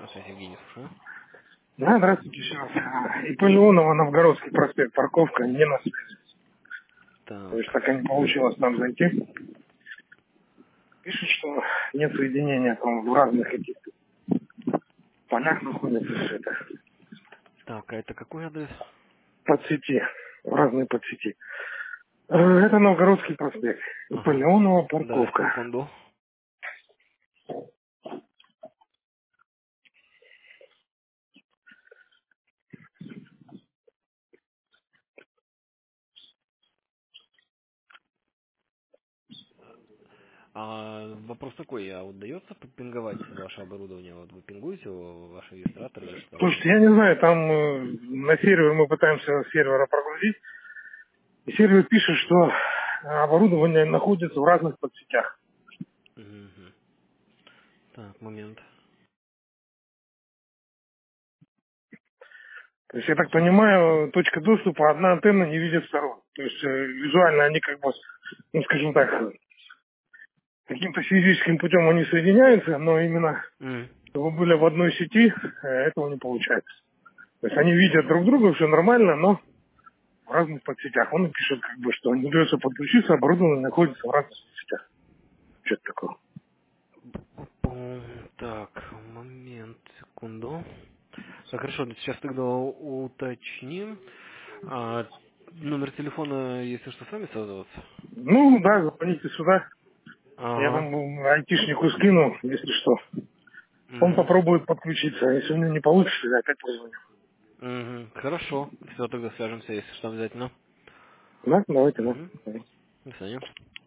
Связь Евгений, слушаю. Да, здравствуйте еще раз. ИП Леонова, Новгородский проспект, парковка, не на связи. То есть Так. так и не получилось нам зайти. Пишут, что нет соединения там в разных этих полях находится все это. Так, а это какой адрес? Подсети, в разные подсети. Это Новгородский проспект. ИП Ага. Леонова, Да, парковка. секунду. А вопрос такой, а удается попинговать ваше оборудование? Вот вы пингуете ваш регистратор или что? Слушайте, я не знаю, там на сервер мы пытаемся с сервера прогрузить. И сервер пишет, что оборудование находится в разных подсетях. Мгм. Так, момент. То есть, я так понимаю, точка доступа одна антенна не видит сторон. То есть, визуально они как бы, ну, скажем так, каким-то физическим путем они соединяются, но именно М. чтобы были в одной сети, этого не получается. То есть, они видят друг друга, все нормально, но в разных подсетях. Он пишет, как бы, что не удается подключиться, оборудование находится в разных сетях. Что-то такое. Так, момент, секунду. Так, хорошо, сейчас тогда уточним. Номер телефона, если что, сами связываться? Ну, да, звоните сюда. Я Ага. вам айтишнику скину, если что. Он Угу. попробует подключиться, а если у него не получится, я опять позвоню. Угу. Хорошо. Все, тогда свяжемся, если что, обязательно. Да, давайте, Угу. да. До свидания.